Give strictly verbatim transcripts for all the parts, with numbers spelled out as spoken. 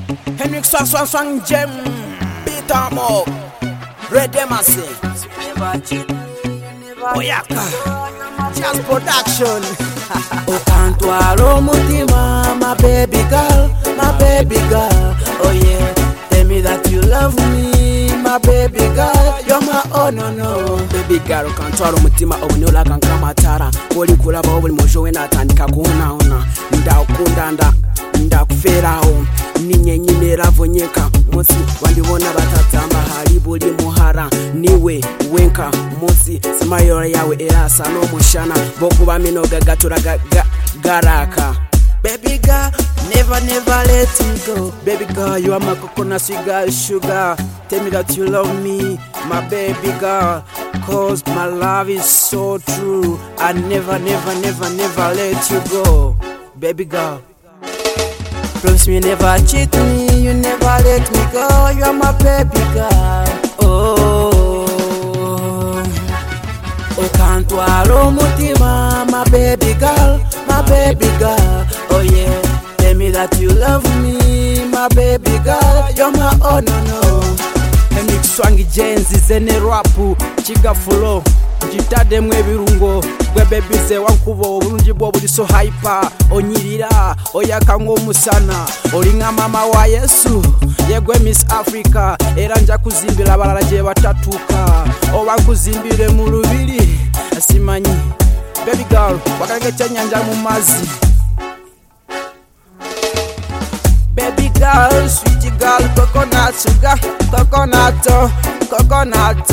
Henrik Swang Swang Swang Gem, beat 'em up, Redemasi, Oyaka, Jazz Production. Ukantwaro mutima, my baby girl, my baby girl. Oh yeah, tell me that you love me, my baby girl. You're my oh no no. Baby girl, ukantwaro mutima, obunyola kankamatara. Oli kulaba obuli mojo we natandika kuona ona. Ndakunda nda ndakuferaho ninyenyine ravonyeka musi wandibona batatamba hari buli muhara niwe wenka musi simayora yawe erasa no mushana bokuba minoga gaturaga garaka. Baby girl, never never let me go. Baby girl, you are my coconut sugar sugar. Tell me that you love me, my baby girl, cause my love is so true. I never never never never let you go. Baby girl, promise me never cheat me, you never let me go. You are my baby girl. Oh, ukantwaro mutima, my baby girl, my baby girl. Oh yeah, tell me that you love me, my baby girl. You're my oh no no. Henrik Swang Jenzi zene rapu chiga flow jitade mwe birungo gwe bebize wankubo obulungi bwo buli so hyper onyirira oyaka ngo musana olinga mama wa Yesu yegwe Miss Africa era nja kuzimbira abalala je batatuka oba kuzimbire mu lubiri asimanyi. Baby girl wakaleke cyanyanja mu mazi. Baby girl, sweet girl, coconut sugar, coconut, coconut.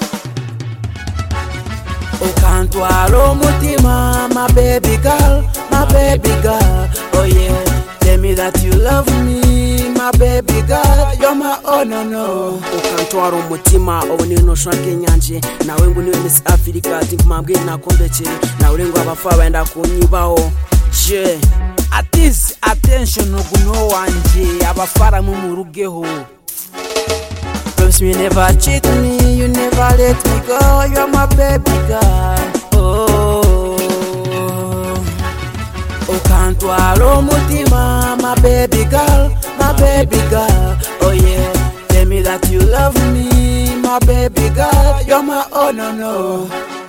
Ukantwaro mutima, my baby girl, my baby girl. Oh yeah, tell me that you love me, my baby girl. You're my oh no no. Ukantwaro mutima, obunino shwanke nyanje. Nawe nguniwe Miss Africa, tinkumambwe nakombekere. Na ulengo abafa baenda kunyibaho. Je, at this attention oguno wanje abafara mu murugeho. Promise me never cheat me, you never let me go. You're my baby girl. Oh, ukantwaro mutima, my baby girl, my baby girl. Oh yeah, tell me that you love me, my baby girl. You're my oh no no.